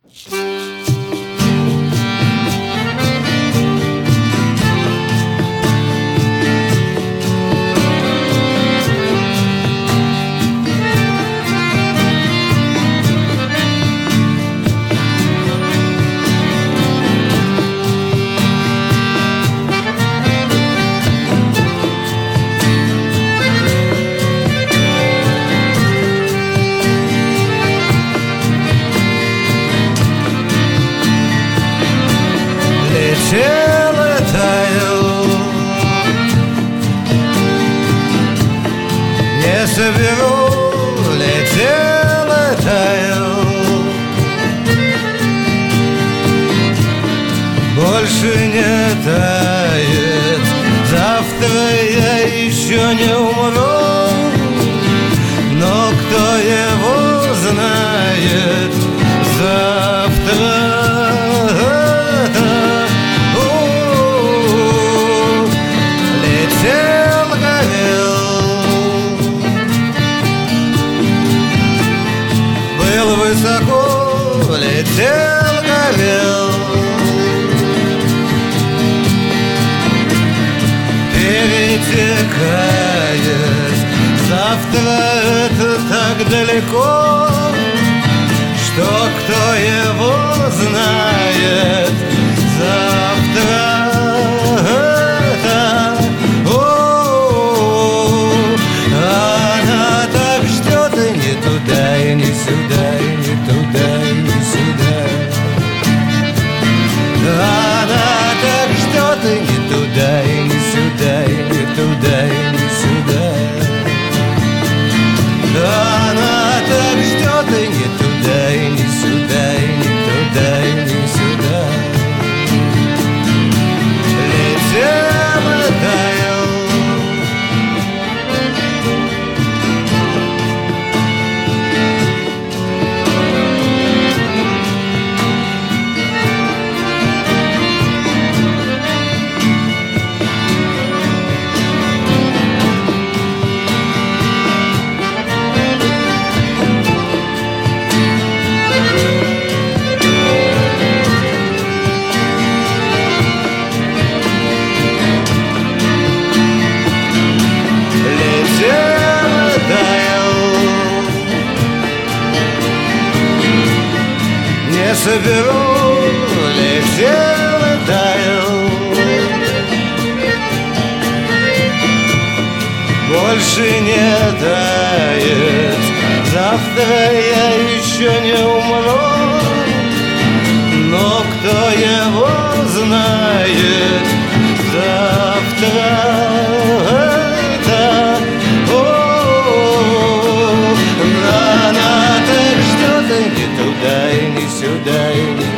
Летел и таял, не соберу, летел и таял. Больше не тает, завтра я еще не умру, но кто его знает завтра. Высоко летел, горел, перетекает. Завтра это так далеко, что кто его знает завтра. Она так ждет и не туда, и не сюда, и не туда, и не сюда. Она так ждет и не туда, и не сюда, и не туда, и не сюда. Она так ждет и не туда, и не сюда, и не туда, и не сюда. Летел и таял. Не соберу, летел и таял. Больше не тает, завтра я еще не умру, но кто его знает завтра. Она так ждет и не туда, и не сюда, и не